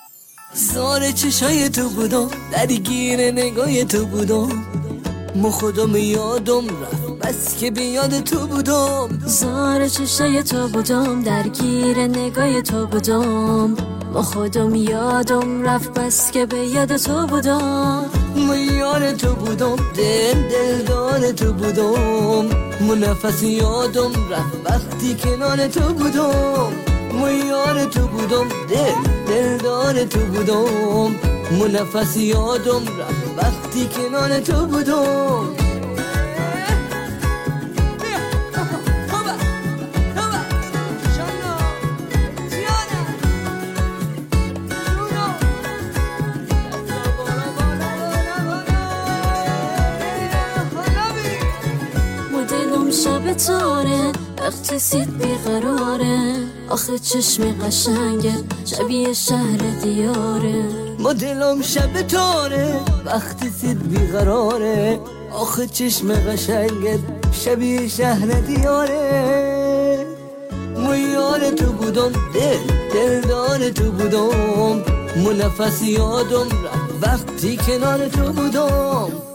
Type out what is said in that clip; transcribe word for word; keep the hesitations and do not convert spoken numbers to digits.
زار چشای تو بودم، درگیر نگاه تو بودم، مو خودم یادم رفت بس که به یاد تو بودم. زار چشای تو بودم، درگیر نگاه تو بودم، مو خودم یادم رفت بس که به یاد تو بودم. مو یار تو بودم، دل دلدار تو بودم، مو نفس یادم رفت وقتی کنار تو بودم. مو یار تو بودم، دل دلدار تو بودم، مو نفس یادم رفت وقتی کنار تو بودم. شب تاره وقتی سید بیقراره، آخه چشم قشنگه شبیه شهر دیاره. ما دلم شب تاره وقتی سید بیقراره، آخه چشم قشنگه شبیه شهر دیاره. مو یار تو بودم، دل دلدار تو بودم، مو نفس یادم رفت وقتی کنار تو بودم.